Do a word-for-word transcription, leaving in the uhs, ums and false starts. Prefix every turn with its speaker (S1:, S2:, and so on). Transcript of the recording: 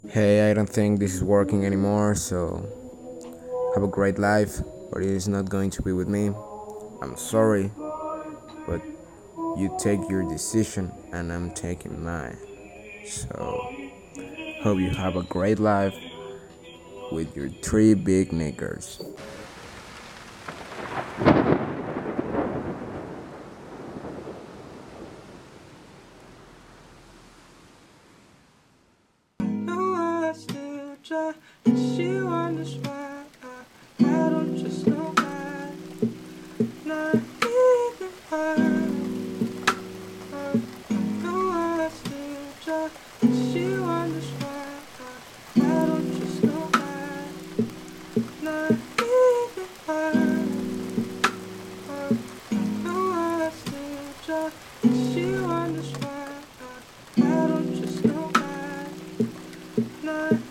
S1: Hey, I don't think this is working anymore, so have a great life, but it is not going to be with me. I'm sorry, but you take your decision and I'm taking mine. So, hope you have a great life with your three big niggers.
S2: No, I still try, and she wonders why I, I don't just know why. Not even I. No, I still try, and she wonders why I, I don't just know why. Not even I. No, I still try, and she wonders why I, I don't just know why. Not